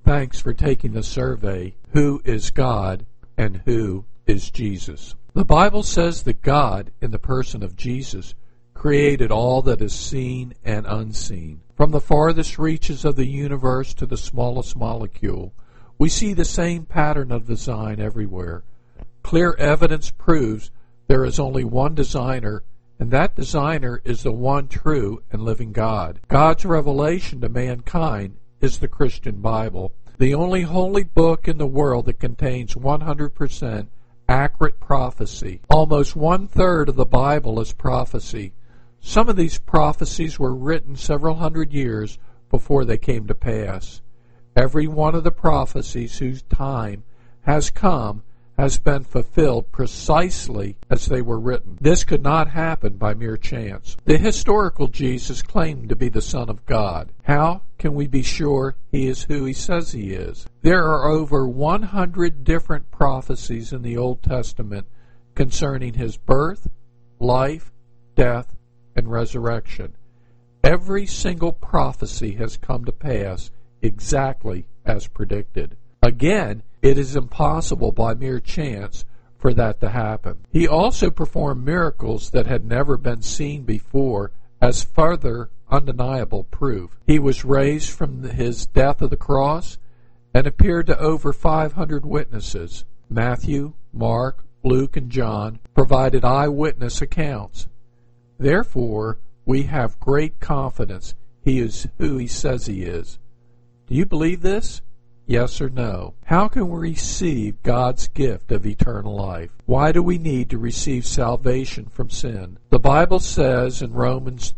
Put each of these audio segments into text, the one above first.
Thanks for taking the survey, Who is God and Who is Jesus? The Bible says that God, in the person of Jesus, created all that is seen and unseen. From the farthest reaches of the universe to the smallest molecule, we see the same pattern of design everywhere. Clear evidence proves there is only one designer, and that designer is the one true and living God. God's revelation to mankind is the Christian Bible, the only holy book in the world that contains 100% accurate prophecy. Almost 1/3 of the Bible is prophecy. Some of these prophecies were written several hundred years before they came to pass. Every one of the prophecies whose time has come has been fulfilled precisely as they were written. This could not happen by mere chance. The historical Jesus claimed to be the Son of God. How can we be sure he is who he says he is? There are over 100 different prophecies in the Old Testament concerning his birth, life, death, and resurrection. Every single prophecy has come to pass exactly as predicted. Again, it is impossible by mere chance for that to happen. He also performed miracles that had never been seen before as further undeniable proof. He was raised from his death of the cross and appeared to over 500 witnesses. Matthew, Mark, Luke, and John provided eyewitness accounts. Therefore, we have great confidence he is who he says he is. Do you believe this? Yes or no? How can we receive God's gift of eternal life? Why do we need to receive salvation from sin? The Bible says in Romans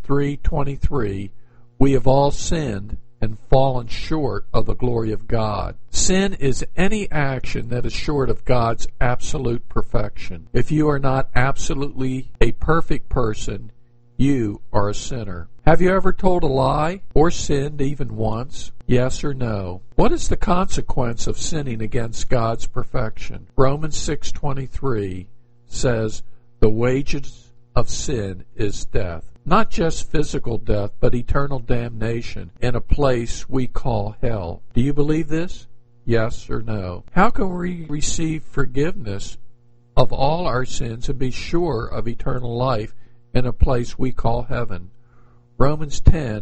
3:23, we have all sinned and fallen short of the glory of God. Sin is any action that is short of God's absolute perfection. If you are not absolutely a perfect person, you are a sinner. Have you ever told a lie or sinned even once? Yes or no? What is the consequence of sinning against God's perfection? Romans 6:23 says, the wages of sin is death. Not just physical death, but eternal damnation in a place we call hell. Do you believe this? Yes or no? How can we receive forgiveness of all our sins and be sure of eternal life in a place we call heaven? Romans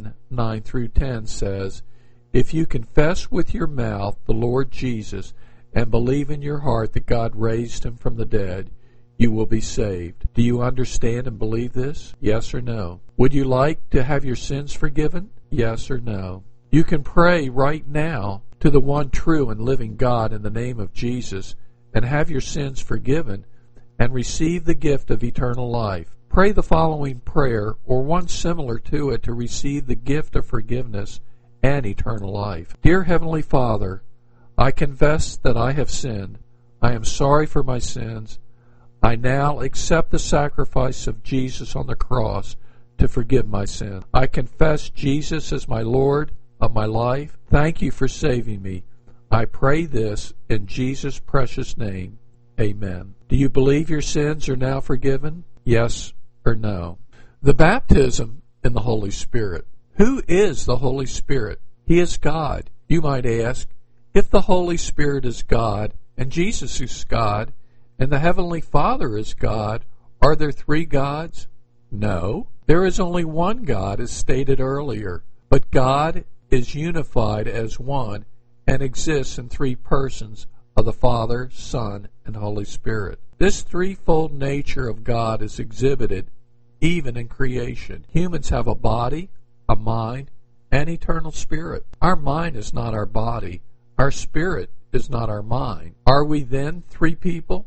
10:9-10 says, if you confess with your mouth the Lord Jesus and believe in your heart that God raised him from the dead, you will be saved. Do you understand and believe this? Yes or no? Would you like to have your sins forgiven? Yes or no? You can pray right now to the one true and living God in the name of Jesus and have your sins forgiven and receive the gift of eternal life. Pray the following prayer or one similar to it to receive the gift of forgiveness and eternal life. Dear Heavenly Father, I confess that I have sinned. I am sorry for my sins. I now accept the sacrifice of Jesus on the cross to forgive my sin. I confess Jesus as my Lord of my life. Thank you for saving me. I pray this in Jesus' precious name. Amen. Do you believe your sins are now forgiven? Yes or no? The baptism in the Holy Spirit. Who is the Holy Spirit? He is God. You might ask, if the Holy Spirit is God, and Jesus is God, and the Heavenly Father is God, are there three gods? No. There is only one God, as stated earlier. But God is unified as one and exists in three persons of the Father, Son, and Holy Spirit. This threefold nature of God is exhibited even in creation. Humans have a body, a mind, and eternal spirit. Our mind is not our body. Our spirit is not our mind. Are we then three people?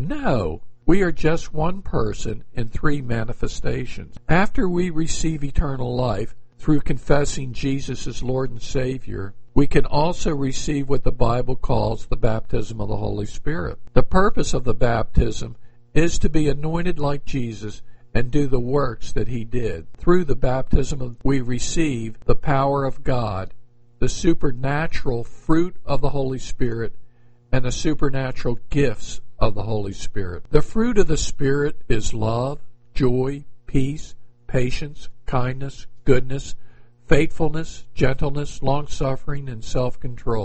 No. We are just one person in three manifestations. After we receive eternal life through confessing Jesus as Lord and Savior, we can also receive what the Bible calls the baptism of the Holy Spirit. The purpose of the baptism is to be anointed like Jesus and do the works that he did. Through the baptism we receive the power of God, the supernatural fruit of the Holy Spirit, and the supernatural gifts of the Holy Spirit. The fruit of the Spirit is love, joy, peace, patience, kindness, goodness, faithfulness, gentleness, long-suffering, and self-control.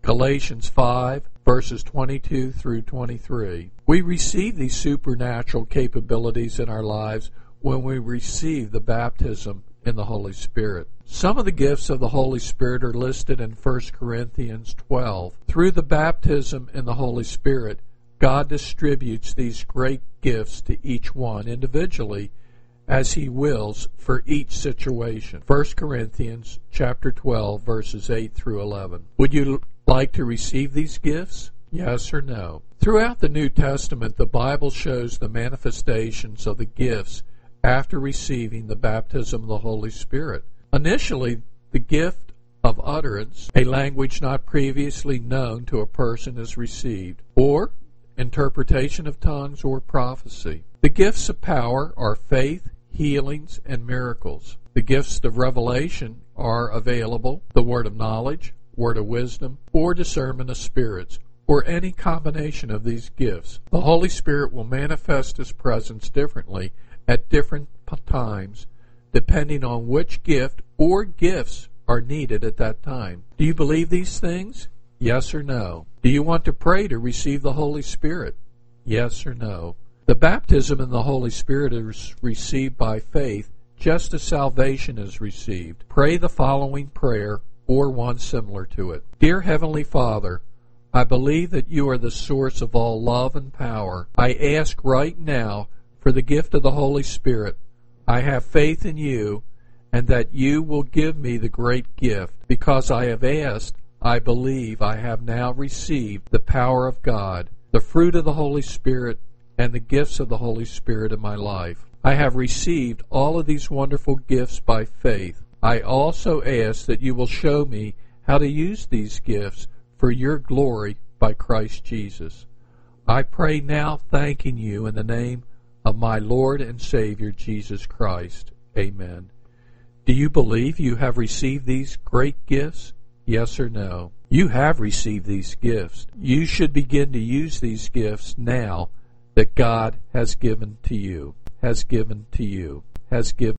Galatians 5, verses 22 through 23. We receive these supernatural capabilities in our lives when we receive the baptism in the Holy Spirit. Some of the gifts of the Holy Spirit are listed in 1 Corinthians 12. Through the baptism in the Holy Spirit, God distributes these great gifts to each one individually as He wills for each situation. 1 Corinthians chapter 12, verses 8 through 11. Would you like to receive these gifts? Yes or no? Throughout the New Testament, the Bible shows the manifestations of the gifts after receiving the baptism of the Holy Spirit. Initially, the gift of utterance, a language not previously known to a person, is received, or interpretation of tongues or prophecy. The gifts of power are faith, healings, and miracles. The gifts of revelation are available, the word of knowledge, word of wisdom, or discernment of spirits, or any combination of these gifts. The Holy Spirit will manifest His presence differently at different times, depending on which gift or gifts are needed at that time. Do you believe these things? Yes or no? Do you want to pray to receive the Holy Spirit? Yes or no? The baptism in the Holy Spirit is received by faith, just as salvation is received. Pray the following prayer, or one similar to it. Dear Heavenly Father, I believe that You are the source of all love and power. I ask right now for the gift of the Holy Spirit. I have faith in You, and that You will give me the great gift. Because I have asked, I believe I have now received the power of God, the fruit of the Holy Spirit, and the gifts of the Holy Spirit in my life. I have received all of these wonderful gifts by faith. I also ask that You will show me how to use these gifts for Your glory by Christ Jesus. I pray now thanking You in the name of my Lord and Savior Jesus Christ. Amen. Do you believe you have received these great gifts? Yes or no? You have received these gifts. You should begin to use these gifts now that God has given to you, has given to you, has given